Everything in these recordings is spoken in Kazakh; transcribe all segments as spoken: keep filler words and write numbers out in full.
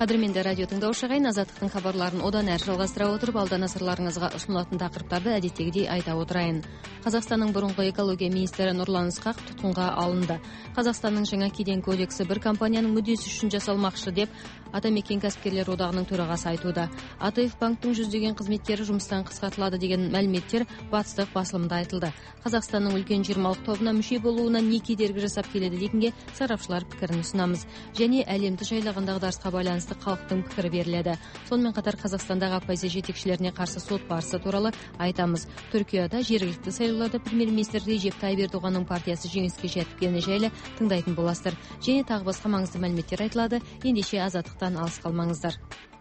Қадірменді радио тыңдаушы ағайын, Азаттықтың хабарларын одан әрі жалғастыра отырып, алда назарларыңызға ұсынылатын тақырыптарды әдеттегідей айта отырайын. Қазақстанның бұрынғы экология министрі Нұрлан Ысқақов тұтқынға алынды. Қазақстанның жаңа кеден кодексі бір компанияның мүддесі үшін жасалмақшы деп Атамекен кәсіпкерлер одағының төрағасы айтуда. АТФ банктың жүздеген қызметкері жұмыстан қысқартылады деген мәліметтер батыстық басылымда айтылды. Қазақстанның үлкен жиырмалық тобына мүше болуына не кедергі жасап келеді дегенге сарапшылар пікірін ұсынамыз. Және әлемді жайлаған дағдарысқа байланысты халықтың пікірі беріледі. Сонымен қатар Қазақстандағы оппозиция жетекшілеріне қарсы сот барысы туралы айтамыз. Түркияда жергілікті сайлауларда премьер-министр Режеп Тайып Ердоғанның партиясы жеңіске жеткені жайлы тыңдайтын боласыздар. Және тағы басқа маңызды мәліметтер айтылады. Ендеше Азаттықтан алыс қалмаңыздар.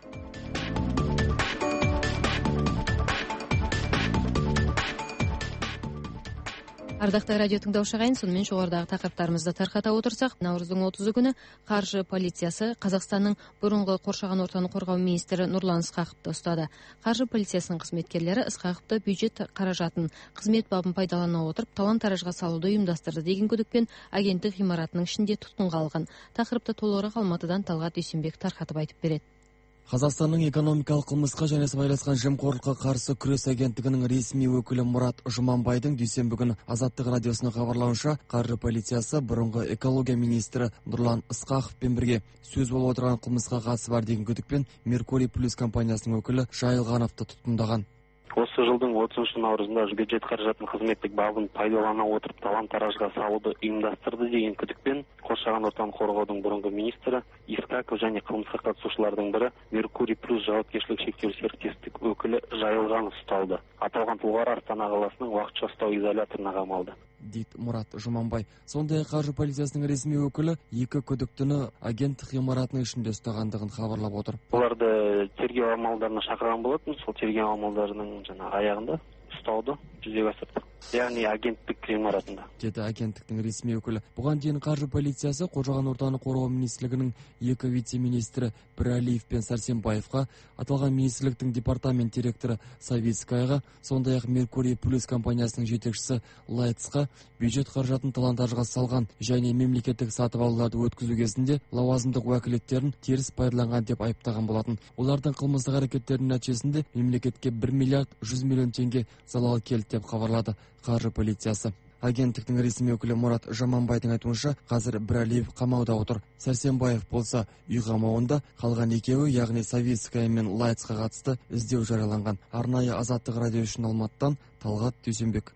Ардақты радио тыңдаушы ағайын, сонымен жоғарыдағы тақырыптарымызды тарқата отырсақ, наурыздың отызы күні қаржы полициясы Қазақстанның бұрынғы қоршаған ортаны қорғау министрі Нұрлан Ысқақовты ұстады. Қаржы полициясының қызметкерлері Ысқақовты бюджет қаражатын қызмет бабын пайдалана отырып талан-таражға салуды ұйымдастырды деген күдікпен агенттік ғимаратының ішінде тұтқынға алған. Тақырыпты толығырақ Алматыдан Талғат Дүйсенбек тарқатып айтып береді. Қазақстанның экономикалық қылмысқа және сыбайласқан жемқорлыққа қарсы күрес агенттігінің ресми өкілі Мұрат Жұманбайдың дүйсенбі күні Азаттық радиосына хабарлауынша, қаржы полициясы бұрынғы экология министрі Нұрлан Ысқақовпен бірге сөз болып отырған қылмысқа қатысы бар деген күдікпен Меркурий Плюс компаниясының өкілі Жайылғановты тұтқындаған. Осы жылдың отызыншы наурызында бюджет қаражатын қызметтік бабын пайдалана отырып талан-таражға салуды ұйымдастырды деген күдікпен қоршаған ортаны қорғаудың бұрынғы министрі Исқақов және қылмысқа қатысушылардың бірі Меркурий Плюс жауапкершілігі шектеулі серіктестік өкілі Жайылғанов ұсталды. Аталған тұлғалар Астана қаласының уақытша ұстау изоляторына қамалды, дейді Мұрат Жұманбай. Сондай қаржы полициясының ресми өкілі екі күдіктіні агенттік ғимаратының ішінде ұстағандығын хабарлап отыр. Оларды тергеу амалдарына шақырған болатын, сол тергеу амалдарының жаңа аяғында ұстауды жүзеге асырдық. Яғни агенттік ғимаратында, деді агенттіктің ресми өкілі. Бұған дейін қаржы полициясы қоршаған ортаны қорғау министрлігінің екі вице-министрі Бірәлиев пен Сәрсенбаевқа, аталған министрліктің департамент директоры Савицкаяға, сондай-ақ Меркурий Плюс компаниясының жетекшісі Лайтсқа бюджет қаражатын талан-таражға салған және мемлекеттік сатып алуларды өткізу кезінде лауазымдық уәкілеттерін теріс пайдаланған деп айыптаған болатын. Олардың қылмыстық әрекеттерінің нәтижесінде мемлекетке бір миллиард жүз миллион теңге залал келді деп хабарлады қаржы полициясы. Агенттіктің ресми өкілі Мұрат Жұманбайдың айтуынша, қазір Бірәлиев қамауда отыр. Сәрсенбаев болса үй қамауында, қалған екеуі, яғни Савицкая мен Лайтсқа қатысты іздеу жарияланған. Арнайы Азаттық радио үшін Алматыдан Талғат Дүйсенбек.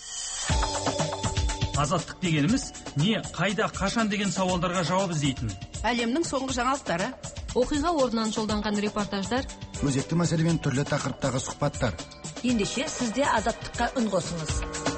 Азаттық дегеніміз не, қайда, қашан деген сауалдарға жауап іздейтін. Әлемнің соңғы жаңалықтары, оқиға орнынан жолданған репортаждар, өзекті мәселемен түрлі тақырыптағы сұхбаттар. Ендеше сізде Азаттыққа үн қосыңыз.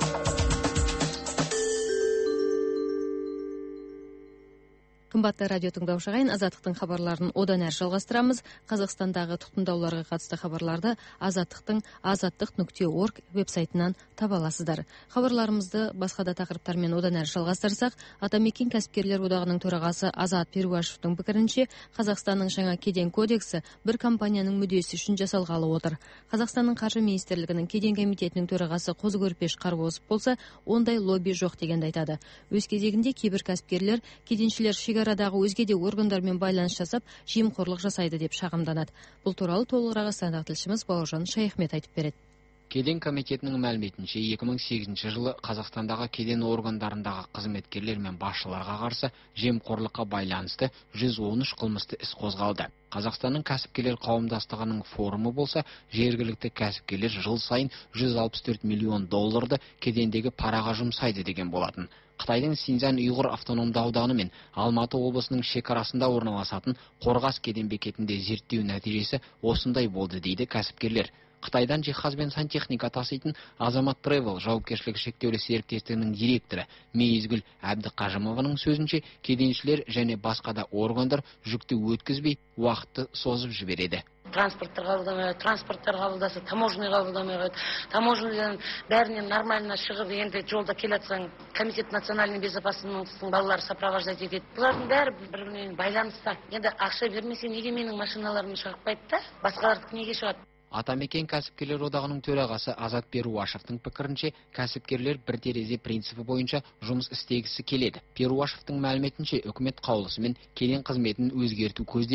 Қымбатты радио тыңдаушы ағайын, Азаттықтың хабарларын одан әрі жалғастырамыз. Қазақстандағы тұтқындауларға қатысты хабарларды Азаттықтың азаттық нүкте орг веб-сайтынан таба аласыздар. Хабарларымызды басқа да тақырыптармен одан әрі жалғастырсақ, Атамекен кәсіпкерлер одағының төрағасы Азат Перуашевтың пікірінше, Қазақстанның жаңа кеден кодексі бір компанияның мүддесі үшін жасалғалы отыр. Қазақстанның қаржы министрлігінің кеден комитетінің төрағасы Қозы-Көрпеш Қарбосов болса, ондай лобби жоқ дегенді айтады. Өз кезегінде кейбір кәсіпкерлер кеденшілер шекарадағы өзге де органдармен байланыс жасап, жемқорлық жасайды деп шағымданады. Бұл туралы толығырақ Астанадағы тілшіміз Бауыржан Шайхмет айтып береді. Кеден комитетінің мәліметінше, екі мың сегізінші жылы Қазақстандағы кеден органдарындағы қызметкерлер мен басшыларға қарсы жемқорлыққа байланысты жүз он үш қылмысты іс қозғалды. Қазақстанның кәсіпкерлер қауымдастығының форумы болса, жергілікті кәсіпкерлер жыл сайын жүз алпыс төрт миллион долларды кедендегі параға жұмсайды деген болатын. Қытайдың Синьцзян ұйғыр автономды ауданы мен Алматы облысының шекарасында орналасатын Қорғас кеден бекетінде зерттеу нәтижесі осындай болды дейді кәсіпкерлер. Қытайдан жиһаз бен сантехника таситын Азамат Тревел жауапкершілігі шектеулі серіктестігінің директоры Мейізгүл Әбдіқажымованың сөзінше, кеденшілер және басқа да органдар жүкті өткізбей, уақытты созып жібереді. Транспорттар қабылдамай, транспорттар қабылдаса, таможня қабылдамай, таможнядан бәрінен нормально шығып, енді жолда келатқан комитет национальной безопасностьтың балалары сопровождать етеді. Бұлардың бәрі бір-бірімен байланыста. Енді ақша бермесе, неге менің машиналарым шықпайды да, басқалардікі неге шығады? Атамекен кәсіпкерлер одағының төрағасы Азат Перуашевтың пікірінше, кәсіпкерлер бір терезе принципі бойынша жұмыс істегісі келеді. Перуашевтың мәліметінше, үкімет қаулысымен кеден қызметін өзгерту көзделген.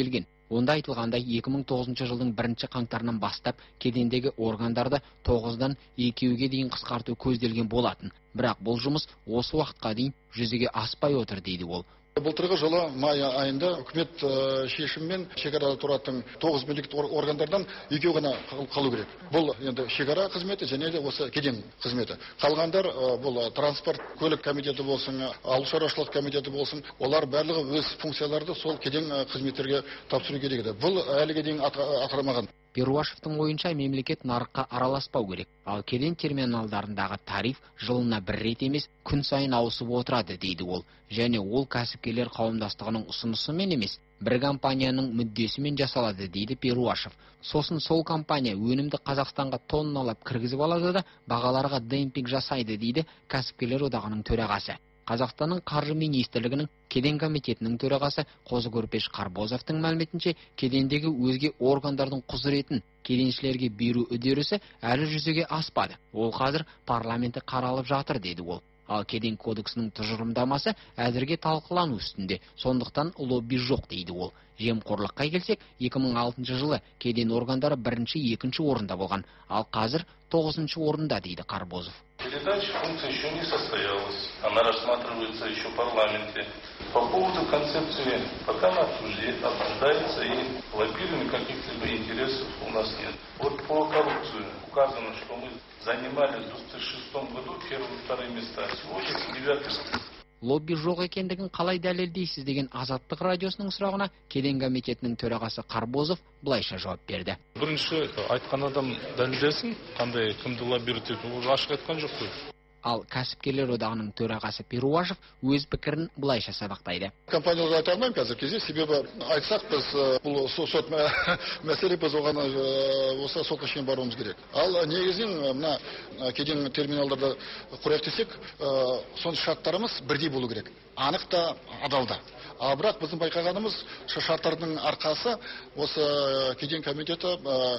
Онда айтылғандай екі мың тоғызыншы жылдың бірінші қаңтарынан бастап кедендегі органдарды тоғыздан екеуге дейін қысқарту көзделген болатын. Бірақ бұл жұмыс осы уақытқа дейін жүзеге аспай отыр дейді ол. Былтырғы жылы май айында үкімет шешімімен шекарада тұратын тоғыз мемлекеттік органдардан екеу ғана қалу керек. Бұл енді шекара қызметі және де осы кеден қызметі. Қалғандар бұл транспорт, көлік комитеті болсын, ауыл шаруашылық комитеті болсын, олар барлығы өз функцияларды сол кеден қызметтерге тапсыру керек еді. Бұл әліге дейін атқарылмаған. Перуашевтың ойынша мемлекет нарыққа араласпау керек. Ал кеден терминалдарындағы тариф жылына бір рет емес, күн сайын ауысып отырады дейді ол. Және ол кәсіпкерлер қауымдастығының ұсынысымен емес, бір компанияның мүддесімен жасалады дейді Перуашев. Сосын сол компания өнімді Қазақстанға тонналап кіргізіп алады да бағаларға демпинг жасайды дейді кәсіпкерлер одағының төрағасы. Қазақстанның қаржы министрлігінің кеден комитетінің төрағасы Қозы-Көрпеш Қарбозовтың мәліметінше, кедендегі өзге органдардың құзыретін кеденшілерге беру үдерісі әлі жүзеге аспады. Ол қазір парламенті қаралып жатыр деді ол. Ал кеден кодексінің тұжырымдамасы әзірге талқылану үстінде, сондықтан лобби жоқ дейді ол. Жемқорлыққа келсек, екі мың алтыншы жылы кеден органдары бірінші, екінші орында болған, ал қазір тоғызыншы орында дейді Қарбозов. Передача функции еще не состоялась, она рассматривается еще в парламенте. По поводу концепции пока она обсуждается и лоббирования каких-либо интересов у нас нет. Вот по коррупции указано, что мы занимали в две тысячи шестом году первые и вторые места, сегодня девятый. Лобби жоқ екендігін қалай дәлелдейсіз деген Азаттық радиосының сұрағына кеден комитетінің төрағасы Қарбозов былайша жауап берді. Бірінші айтқан адам дәлелдесін, қандай кімді лоббировать ету, ашық айтқан жоқ қой. Ал кәсіпкерлер одағының төрағасы Перуашев өз пікірін былайша сабақтайды. Компанияларды айта алмаймын қазір кезде, себебі айтсақ біз бұл сот мәселе, біз оған осы сотқа шейін баруымыз керек. Ал негізінен мына кеден терминалдарды құрайық десек, соның шарттарымыз бірдей болу керек. Анық та, адал да. А бірақ біздің байқағанымыз шарттардың арқасы осы кеден комитеті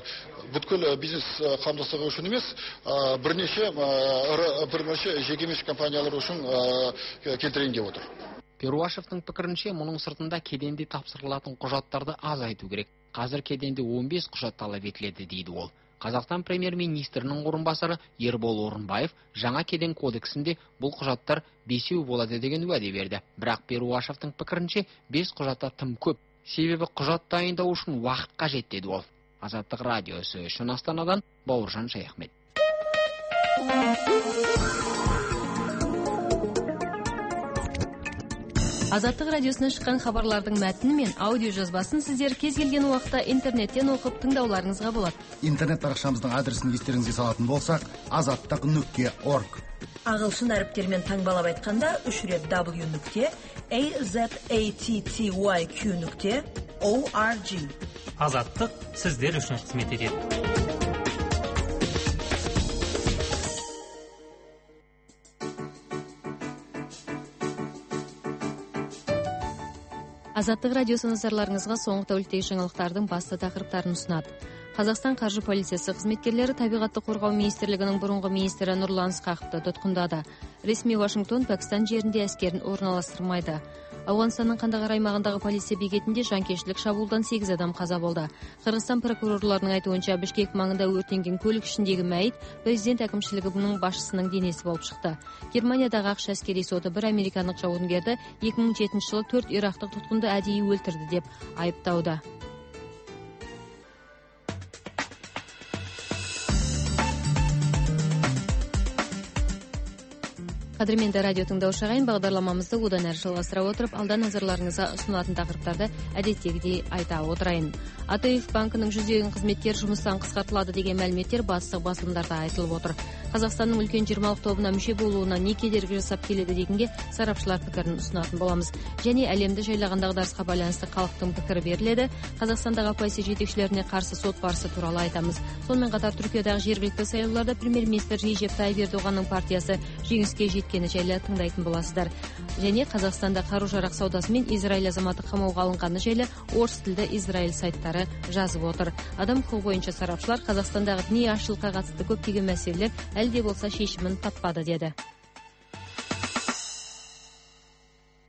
бүткіл бизнес қауымдастығы үшін емес, бірнеше бірнеше жекеменшік компаниялар үшін келтірейін деп отыр. Перуашевтың пікірінше, мұның сыртында кеденде тапсырылатын құжаттарды азайту керек. Қазір кеденде он бес құжат талап етіледі дейді ол. Қазақстан премьер-министрінің орынбасары Ербол Орынбаев жаңа кеден кодексінде бұл құжаттар бесеу болады деген уәде берді. Бірақ Перуашевтың пікірінше бес құжатта тым көп. Себебі құжат дайындау үшін уақыт қажет деді ол. Азаттық радиосы үшін Астанадан Бауыржан Шаяхмет. Азаттық радиосынан шыққан хабарлардың мәтіні мен аудио жазбасын сіздер кез келген уақытта интернеттен оқып тыңдауларыңызға болады. Интернет парақшамыздың адресін естеріңізге салатын болсақ, азаттық нүкте орг. Ағылшын әріптермен таңбалап айтқанда үш рет w нүкте azatty нүкте org. Азаттық сіздер үшін қызмет етеді. Азаттық радиосы назарларыңызға соңғы тәуліктегі жаңалықтардың басты тақырыптарын ұсынады. Қазақстан қаржы полициясы қызметкерлері табиғатты қорғау министрлігінің бұрынғы министрі Нұрлан Ысқақовты тұтқындады. Ресми Вашингтон Пәкістан жерінде әскерін орналастырмайды. Ауғанстанның Қандағар аймағындағы полиция бекетінде жанкештілік шабуылдан сегіз адам қаза болды. Қырғызстан прокурорларының айтуынша Бішкек маңында өртенген көлік ішіндегі мәйіт президент әкімшілігінің басшысының денесі болып шықты. Германиядағы ақш әскери соты бір американдық жауынгерді екі мың жетінші жылы төрт ирактық тұтқынды әдейі өлтірді деп айыптауда. Қадірменді радио тыңдаушы ағайын, бағдарламамызды одан әрі жалғастыра отырып, алда назарларыңызға ұсынылатын тақырыптарды әдеттегідей айта отырайын. АТФ банкінің жүздеген қызметкер жұмыстан қысқартылады деген мәліметтер батыстық басылымдарда айтылып отыр. Қазақстанның үлкен жиырмалық тобына мүше болуына не кедергі жасап келеді дегенге сарапшылар пікірін ұсынатын боламыз. Және әлемді жайлаған дағдарысқа байланысты халықтың пікірі беріледі. Қазақстандағы оппозиция жетекшілеріне қарсы сот барысы туралы айтамыз. Сонымен қатар Түркиядағы жергілікті сайлауларда премьер-министр Режеп Тайып Ердоғанның партиясы жеңіске жеткені жайлы тыңдайтын боласыздар. Және Қазақстанда қару-жарақ саудасы мен Израиль азаматы қамауға алынғаны жайлы орыс тілді Израиль сайттары жазып отыр. Адам құқығы бойынша сарапшылар Қазақстандағы діни азшылыққа қатысты көптеген мәселелер әлде болса шешімін таппады деді.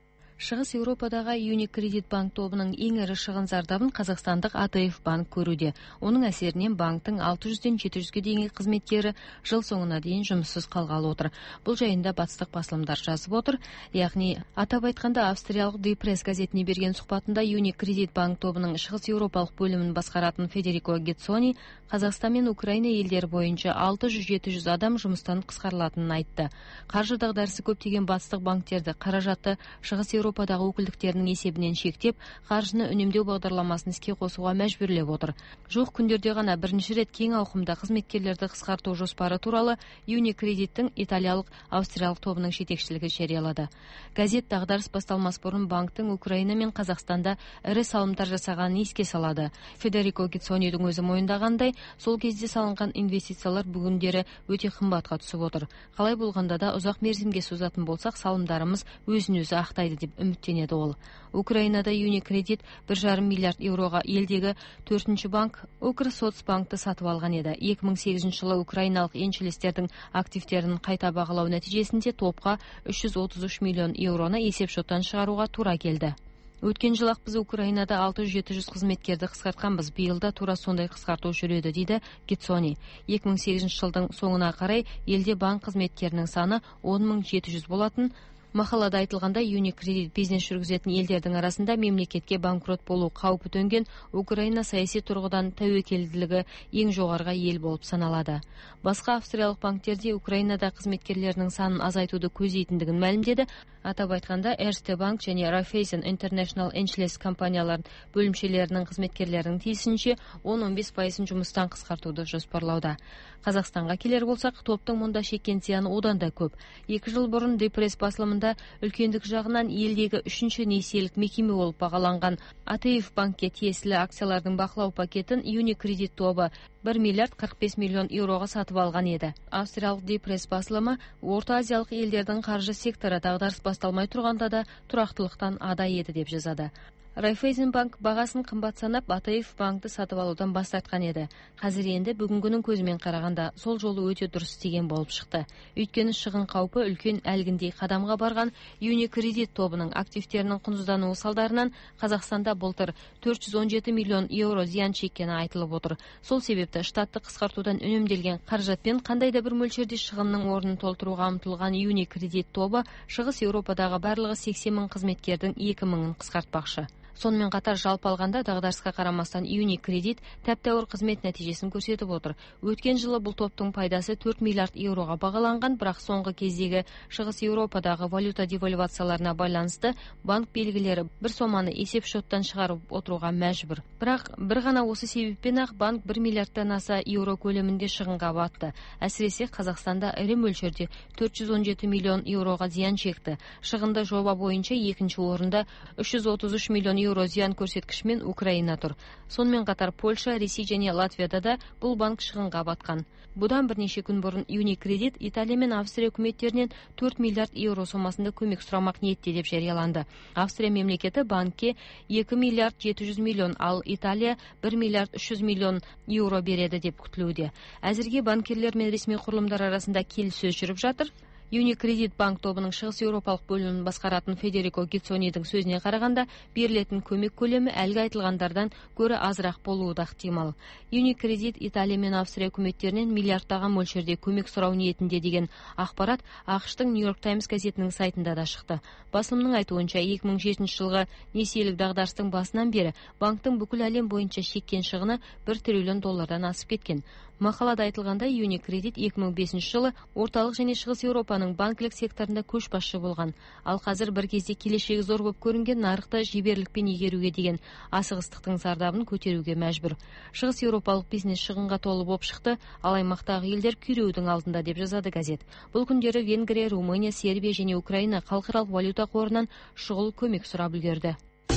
Шығыс Еуропадағы Unicredit банк тобының ең ірі шығын зардабын қазақстандық А Т Ф банк көруде. Оның әсерінен банктың алты жүзден жеті жүзге дейінгі қызметкері жыл соңына дейін жұмыссыз қалғалы отыр. Бұл жайында батыстық басылымдар жазып отыр. Яғни, атап айтқанда австриялық Die Press газетіне берген сұхбатында Unicredit банк тобының Шығыс Еуропалық бөлімін басқаратын Федерико Гетцони Қазақстан мен Украина елдері бойынша алты жүз жеті жүз адам жұмыстан қысқарылатынын айтты. Қаржы дағдарысы көптеген батыстық банктерді қаражатты Шығыс Еуропадағы өкілдіктерінің есебінен шектеп, қаржыны үнемдеу бағдарламасын іске қосуға мәжбүрлеп отыр. Жоқ күндерде ғана бірінші рет кең ауқымда қызметкерлерді қысқарту жоспары туралы Unicredit'тің италиялық австриялық тобының жетекшілігі жариялады. Газет дағдарыс басталмас бұрын банктың Украина мен Қазақстанда ірі салымдар жасағанын еске салады. Федерико Гетцонидің өзі мойындағандай, сол кезде салынған инвестициялар бүгіндері өте қымбатқа түсіп отыр. Қалай болғанда да ұзақ мерзімге созатын болсақ, салымдарымыз өзін-өзі ақтайды деп үміттенеді ол. Украинада Unicredit бір жарым миллиард еуроға елдегі төртінші банк Укрсоцбанкты сатып алған еді. екі мың сегізінші жылы украиналық еншілестердің активтерін қайта бағалау нәтижесінде топқа үш жүз отыз үш миллион еуроны есепшоттан шығаруға тура келді. Өткен жылы біз Украинада алты жүз жеті жүз қызметкерді қысқартқанбыз, биылда тура сондай қысқарту жүреді, дейді Гетцони. екі мың сегізінші жылдың соңына қарай елде банк қызметкерінің саны он мың жеті жүз болатын. Мақалада айтылғанда Unicredit бизнес жүргізетін елдердің арасында мемлекетке банкрот болу қаупі төнген Украина саяси тұрғыдан тәуекелділігі ең жоғарғы ел болып саналады. Басқа австриялық банктерде Украинада қызметкерлерінің санын азайтуды көздейтіндігін мәлімдеді. Атап айтқанда Erste Bank және Raiffeisen International еншілес компаниялар бөлімшелерінің қызметкерлерінің тиісінше он он бес пайызын жұмыстан қысқартуды жоспарлауда. Қазақстанға келер болсақ, топтың мұнда шеккен зияны одан да көп. Екі жыл бұрын Die Press басылымында үлкендік жағынан елдегі үшінші несиелік мекеме болып бағаланған А Т Ф банкке тиесілі акциялардың бақылау пакетін Unicredit тобы бір миллиард қырық бес миллион еуроға сатып алған еді. Австриялық Die Press басылымы Орта Азиялық елдердің қаржы секторы дағдарыс басталмай тұрғанда да тұрақтылықтан ада еді деп жазады. Raiffeisen банк бағасын қымбат санап А Т Ф банкты сатып алудан бас тартқан еді. Қазір енді бүгінгінің көзімен қарағанда сол жолы өте дұрыс істеген болып шықты. Өйткені шығын қаупі үлкен әлгіндей қадамға барған Unicredit тобының активтерінің құнсыздануы салдарынан Қазақстанда былтыр төрт жүз он жеті миллион еуро зиян шеккені айтылып отыр. Сол себепті штатты қысқартудан үнемделген қаражатпен қандай да бір мөлшерде шығынның орнын толтыруға ұмтылған Unicredit тобы Шығыс Еуропадағы барлығы сексен мың қызметкердің екі мыңын қысқартпақшы. Сонымен қатар жалпы алғанда дағдарысқа қарамастан Unicredit тәп-тәуір қызмет нәтижесін көрсетіп отыр. Өткен жылы бұл топтың пайдасы төрт миллиард еуроға бағаланған, бірақ соңғы кездегі Шығыс Еуропадағы валюта девальвацияларына байланысты банк белгілері бір соманы есеп шоттан шығарып отыруға мәжбүр. Бірақ бір ғана осы себеппен-ақ банк бір миллиардтан аса еуро көлемінде шығынға батты. Әсіресе Қазақстанда ірі мөлшерде төрт жүз он жеті миллион еуроға зиян шекті. Шығынды жоба бойынша екінші орында үш жүз отыз үш миллион еуро зиян көрсеткішімен Украина тұр. Сонымен қатар Польша, Ресей және Латвияда да бұл банк шығынға батқан. Бұдан бірнеше күн бұрын Unicredit Италия мен Австрия үкіметтерінен төрт миллиард еуро сомасында көмек сұрамақ ниетте деп жарияланды. Австрия мемлекеті банкке екі миллиард жеті жүз миллион, ал Италия бір миллиард үш жүз миллион еуро береді деп күтілуде. Әзірге банкерлер мен ресми құрылымдар арасында келіссөз жүріп жатыр. Unicredit банк тобының Шығыс Еуропалық бөлімін басқаратын Федерико Гетцонидің сөзіне қарағанда, берілетін көмек көлемі әлгі айтылғандардан гөрі азырақ болуы да ықтимал. Unicredit Италия мен Австрия үкіметтерінен миллиардтаған мөлшерде көмек сұрау ниетінде деген ақпарат ақш-тың New York Times газетінің сайтында да шықты. Басылымның айтуынша екі мың жетінші жылғы несиелік дағдарыстың басынан бері банктың бүкіл әлем бойынша шеккен шығыны бір триллион доллардан асып кеткен. Мақалада айтылғандай, Unicredit екі мың бесінші жылы орталық және шығыс Еуропаның банкілік секторында көшбасшы болған. Ал қазір бір кезде келешегі зор болып көрінген нарықты жіберлікпен игеруге деген асығыстықтың зардабын көтеруге мәжбүр. Шығыс Еуропалық бизнес шығынға толы болып шықты, ал аймақтағы елдер күйреудің алдында деп жазады газет. Бұл күндері Венгрия, Румыния, Сербия және Украина халықаралық валюта қорынан шұғыл көмек сұрап үлгерді.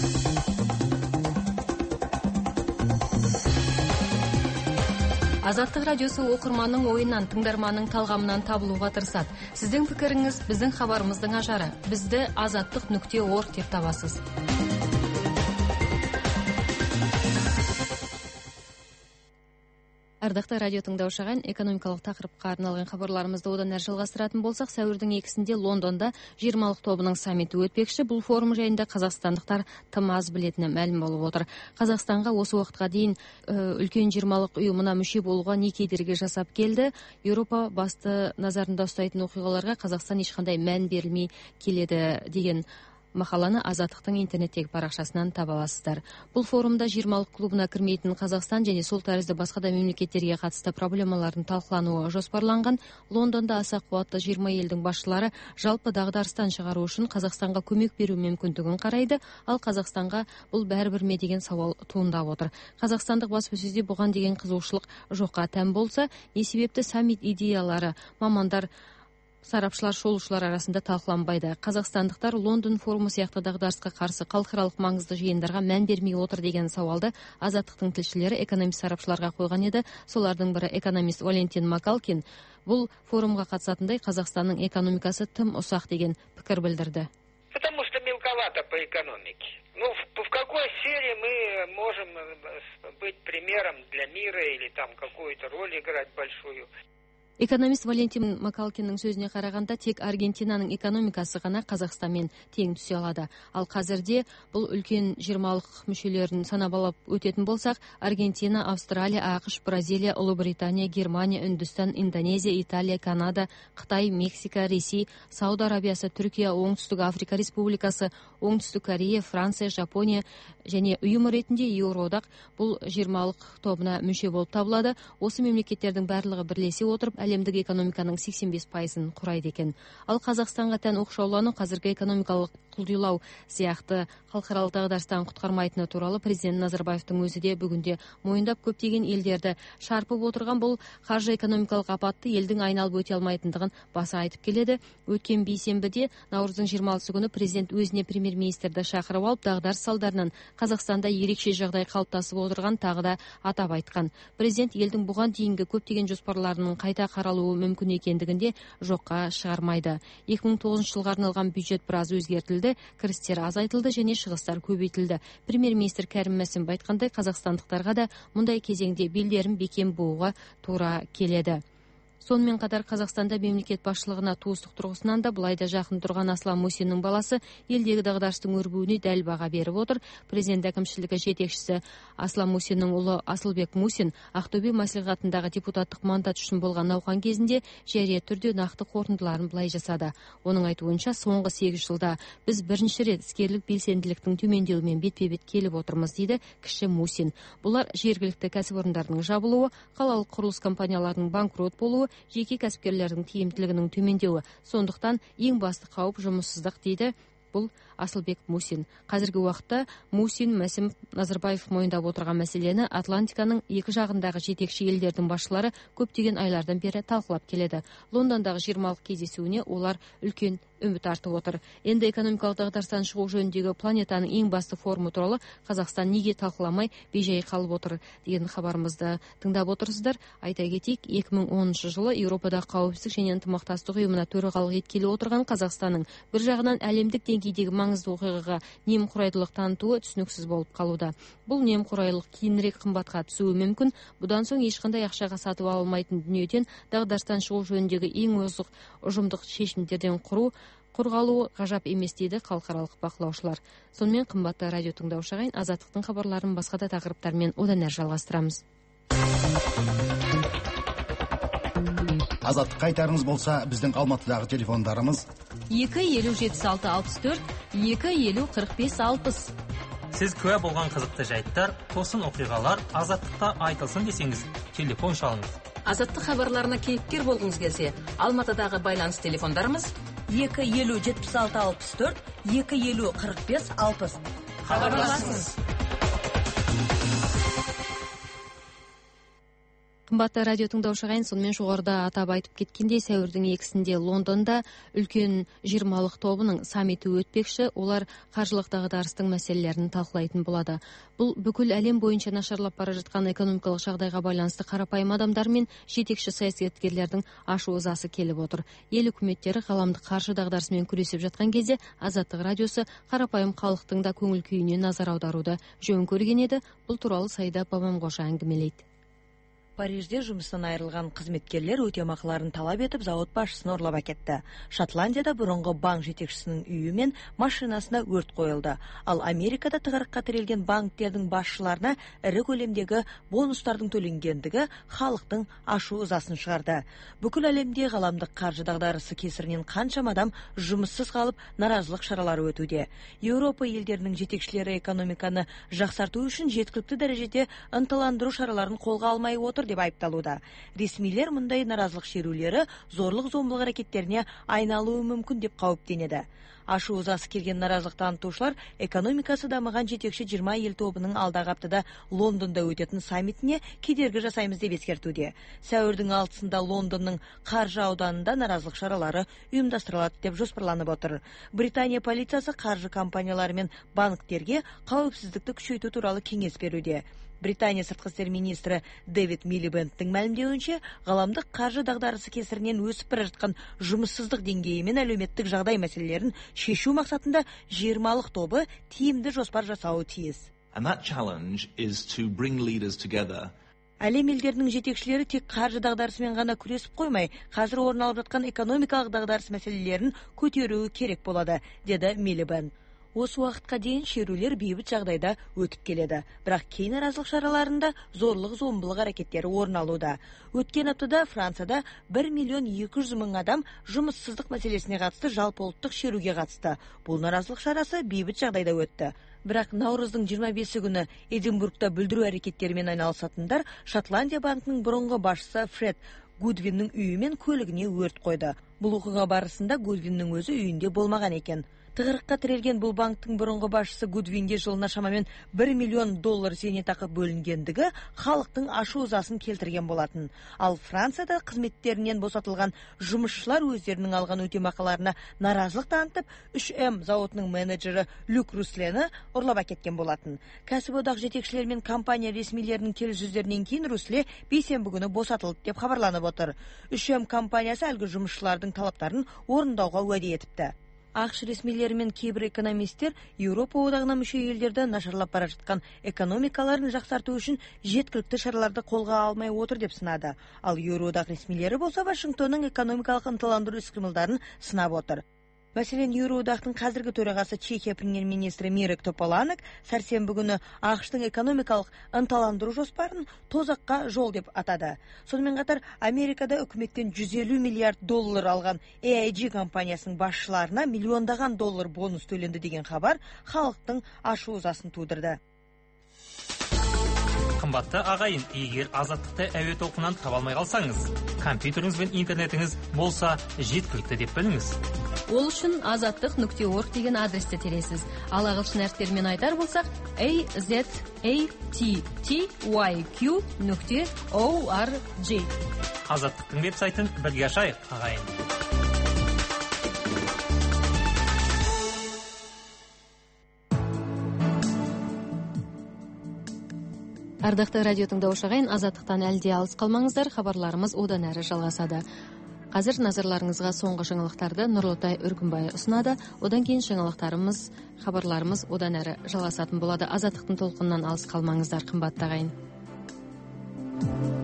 Азаттық радиосы оқырманның ойынан, тыңдарманның талғамынан табылуға тырысады. Сіздің пікіріңіз біздің хабарымыздың ажары. Бізді азаттық нүкте орг деп табасыз. Ардакты радио тыңдаушы ағайын, экономикалық тақырыпқа арналған хабарларымызды одан әрі жалғастыратын болсақ, сәуірдің екісінде Лондонда жиырмалық тобының саммиті өтпекші. Бұл форум жайында қазақстандықтар тым аз білетіні мәлім болып отыр. Қазақстанға осы уақытқа дейін үлкен жиырмалық ұйымына мүше болуға не кедергі жасап келді. Еуропа басты назарында ұстайтын оқиғаларға Қазақстан ешқандай мән берілмей келеді деген мақаланы Азаттықтың интернеттегі парақшасынан таба аласыздар. Бұл форумда жиырмалық клубына кірмейтін Қазақстан және сол тәрізді басқа да мемлекеттерге қатысты проблемалардың талқылануы жоспарланған. Лондонда аса қуатты жиырма елдің басшылары жалпы дағдарыстан шығару үшін Қазақстанға көмек беру мүмкіндігін қарайды, ал Қазақстанға бұл бәрібір ме деген сауал туындап отыр. Қазақстандық баспасөзде бұған деген қызығушылық жоққа тән болса, не себепті саммит идеялары мамандар сарапшылар, шолушылар арасында талқыланбайды. Қазақстандықтар Лондон форумы сияқты дағдарысқа қарсы халықаралық маңызды жиындарға мән бермей отыр деген сауалды Азаттықтың тілшілері экономист сарапшыларға қойған еді. Солардың бірі экономист Валентин Макалкин бұл форумға қатысатындай Қазақстанның экономикасы тым ұсақ деген пікір білдірді. Потому что мелковато по экономике. Ну, в, в какой сфере мы можем быть примером для мира или там какую-то роль играть большую? Экономист Валентин Макалкиннің сөзіне қарағанда, тек Аргентинаның экономикасы ғана Қазақстанмен тең түсе алады. Ал қазірде бұл үлкен жиырмалық мүшелерін санап өтетін болсақ, Аргентина, Австралия, ақш, Бразилия, Ұлыбритания, Германия, Үндістан, Индонезия, Италия, Канада, Қытай, Мексика, Ресей, Сауд Арабиясы, Түркия, Оңтүстік Африка Республикасы, Оңтүстік Корея, Франция, Жапония және ұйым ретінде Еуроодақ бұл жиырмалық тобына мүше болып табылады. Осы мемлекеттердің барлығы бірлесе отырып әлемдік экономиканың сексен бес пайызын құрайды екен. Ал Қазақстанға тән оқшаулану қазіргі экономикалық құлдилау сияқты халықаралық дағдарыстан құтқармайтыны туралы президент Назарбаевтың өзі де бүгінде мойындап, көптеген елдерді шарпып отырған бұл қаржы экономикалық апатты елдің айналып өте алмайтындығын баса айтып келеді. Өткен бейсенбіде наурыздың жиырма алтысы күні президент өзіне премьер-министрді шақырып алып, дағдарыс салдарынан Қазақстанда ерекше жағдай қалыптасып отырған тағы да атап айтқан. Президент елдің бұған дейінгі көптеген жоспарларының қайта қаралуы мүмкін екендігінде жоққа шығармайды. екі мың тоғызыншы жылға арналған бюджет біраз өзгертілді, кірістер азайтылды және шығыстар көбейтілді. Премьер-министр Кәрім Мәсімов айтқандай, қазақстандықтарға да мұндай кезеңде белдерін бекем бууға тура келеді. Сонымен қатар Қазақстанда мемлекет басшылығына туыстық тұрғысынан да былайда жақын тұрған Аслан Мусиннің баласы елдегі дағдарыстың өрбуіне дәл баға беріп отыр. Президент әкімшілігі жетекшісі Аслан Мусиннің ұлы Асылбек Мусин Ақтөбе мәслихатындағы депутаттық мандат үшін болған науқан кезінде жария түрде нақты қорытындыларын былай жасады. Оның айтуынша, соңғы сегіз жылда біз бірінші рет іскерлік белсенділіктің төмендеуімен бетпе-бет келіп отырмыз, дейді кіші Мусин. Бұлар жергілікті кәсіпорындардың жабылуы, қалалық құрылыс компанияларының банкрот болуы, жеке кәсіпкерлердің тиімділігінің төмендеуі. Сондықтан ең басты қауіп жұмыссыздық, дейді бұл Асылбек Мусин. Қазіргі уақытта Мусин, Мәсімов, Назарбаев мойындап отырған мәселені Атлантиканың екі жағындағы жетекші елдердің басшылары көптеген айлардан бері талқылап келеді. Лондондағы жиырмалық кездесуіне олар үлкен үміт артып отыр. Енді экономикалық дағдарыстан шығу жөніндегі планетаның ең басты форумы туралы Қазақстан неге талқыламай бейжай қалып отыр деген хабарымызды тыңдап отырсыздар. Айта кетейік, екі мың оныншы жылы Еуропадағы қауіпсіздік және ынтымақтастық ұйымына төрағалық еткелі отырған Қазақстанның бір жағынан әлемдік деңгейдегі маңызды оқиғаға немқұрайдылық танытуы түсініксіз болып қалуда. Бұл немқұрайлылық кейінірек қымбатқа түсуі мүмкін. Бұдан соң ешқандай ақшаға сатып алынбайтын дүниеден дағдарыстан шығу жөніндегі ең озық ұжымдық шешімдерден құру қорғалуы ғажап емес, дейді халықаралық бақылаушылар. Сонымен қымбатты радио тыңдаушы ағайын, Азаттықтың хабарларын басқа да тақырыптармен одан әрі жалғастырамыз. Азаттық қайтарыңыз болса, біздің Алматыдағы телефондарымыз екі елу жетпіс алты алпыс төрт, екі елу қырық бес алпыс. Сіз куә болған қызықты жайттар, тосын оқиғалар Азаттықта айтылсын десеңіз, телефон шалыңыз. Азаттық хабарларына кейіпкер болғыңыз келсе, Алматыдағы байланыс телефондарымыз екі елу жетпіс алты алпыс төрт, екі елу қырық бес алпыс. Хабарласыңыз. Қымбатты радио тыңдаушы ағайын, сонымен жоғарыда атап айтып кеткендей, сәуірдің екісінде Лондонда үлкен жиырмалық тобының саммиті өтпекші. Олар қаржылық дағдарыстың мәселелерін талқылайтын болады. Бұл бүкіл әлем бойынша нашарлап бара жатқан экономикалық жағдайға байланысты қарапайым адамдар мен жетекші саясаткерлердің ашу-ызасы келіп отыр. Ел үкіметтері ғаламдық қаржы дағдарысымен күресіп жатқан кезде Азаттық радиосы қарапайым халықтың да көңіл күйіне назар аударуды жөн көрген еді. Бұл туралы Саида Бабамқожа әңгімелейді. Парижде жұмыстан айырылған қызметкерлер өтемақыларын талап етіп зауыт басшысын ұрлап әкетті. Шотландияда бұрынғы банк жетекшісінің үйі мен машинасына өрт қойылды. Ал Америкада тығырыққа тірелген банктердің басшыларына ірі көлемдегі бонустардың төленгендігі халықтың ашу ызасын шығарды. Бүкіл әлемде ғаламдық қаржы дағдарысы кесірінен қаншама адам жұмыссыз қалып, наразылық шаралары өтуде. Еуропа елдерінің жетекшілері экономиканы жақсарту үшін жеткілікті дәрежеде ынталандыру шараларын қолға алмай отыр деп айыпталуда. Ресмилер мұндай наразылық шерулері зорлық зомбылық әрекеттеріне айналуы мүмкін деп қауіптенеді. Ашу ызасы келген наразылық танытушылар экономикасы дамыған жетекші жиырма ел тобының алдағы аптада Лондонда өтетін саммитіне кедергі жасаймыз деп ескертуде. Сәуірдің алтысында Лондонның қаржы ауданында наразылық шаралары ұйымдастырылады деп жоспарланып отыр. Британия полициясы қаржы компаниялары мен банктерге қауіпсіздікті күшейту туралы кеңес беруде. Британия сыртқы істер министрі Дэвид Милибендтің мәлімдеуінше, ғаламдық қаржы дағдарысы кесірінен өсіп бара жатқан жұмыссыздық деңгейі мен әлеуметтік жағдай мәселелерін шешу мақсатында жиырмалық тобы тиімді жоспар жасауы тиіс. Әлем елдерінің жетекшілері тек қаржы дағдарысымен ғана күресіп қоймай, қазір орын алып жатқан экономикалық дағдарыс мәселелерін көтеруі керек болады, деді Милибенд. Осы уақытқа дейін шерулер бейбіт жағдайда өтіп келеді, бірақ кей наразылық шараларында зорлық зомбылық әрекеттері орын алуда. Өткен аптада Францияда бір миллион екі жүз мың адам жұмыссыздық мәселесіне қатысты жалпы ұлттық шеруге қатысты. Бұл наразылық шарасы бейбіт жағдайда өтті. Бірақ наурыздың жиырма бесі күні Эдинбургта бүлдіру әрекеттерімен айналысатындар Шотландия банкының бұрынғы басшысы Фред Гудвиннің үйі мен көлігіне өрт қойды. Бұл оқиға барысында Гудвиннің өзі үйінде болмаған екен. Тығырыққа тірелген бұл банктың бұрынғы басшысы Гудвинге жылына шамамен бір миллион доллар зейнетақы бөлінгендігі халықтың ашу ызасын келтірген болатын. Ал Францияда қызметтерінен босатылған жұмысшылар өздерінің алған өтемақыларына наразылық танытып, үш эм зауытының менеджері Люк Руслені ұрлап әкеткен болатын. Кәсіподақ жетекшілер мен компания ресмилерінің келіссөздерінен кейін Русле бейсенбі күні босатылды деп хабарланып отыр. үш эм компаниясы әлгі жұмысшылардың талаптарын орындауға уәде етіпті. ақш ресмилері мен кейбір экономистер Еуропа одағына мүше елдерді нашарлап бара жатқан экономикаларын жақсарту үшін жеткілікті шараларды қолға алмай отыр деп сынады. Ал Еуроодақ ресмилері болса Вашингтонның экономикалық ынталандыру іс-қимылдарын сынап отыр. Мәселен, Еуроодақтың қазіргі төрағасы Чехия премьер-министрі Мирек Топаланек сәрсенбі күні ақштың экономикалық ынталандыру жоспарын тозаққа жол деп атады. Сонымен қатар, Америкада үкіметтен жүз елу миллиард доллар алған эй ай джи компаниясының басшыларына миллиондаған доллар бонус төленді деген хабар халықтың ашу ызасын тудырды. Қымбатты ағайын, егер азаттықты әуе толқынынан таба алмай қалсаңыз, компьютеріңіз бен интернетіңіз болса жеткілікті деп біліңіз. Ол үшін азаттық нүкте орг деген адресті тересіз. Ал ағылшын әріптерімен айтар болсақ, a z a t t y q нүкте org. Азаттықтың веб-сайтын бірге ашайық, ағайын. Ардақты радио тыңдаушы ағайын, азаттықтан әлде алыс қалмаңыздар, хабарларымыз одан әрі жалғасады. Қазір назарларыңызға соңғы жаңалықтарды Нұрлытай Үргімбай ұсынады. Одан кейін жаңалықтарымыз, хабарларымыз одан әрі жалғасатын болады. Азаттықтың толқынынан алыс қалмаңыздар, қымбатты ағайын.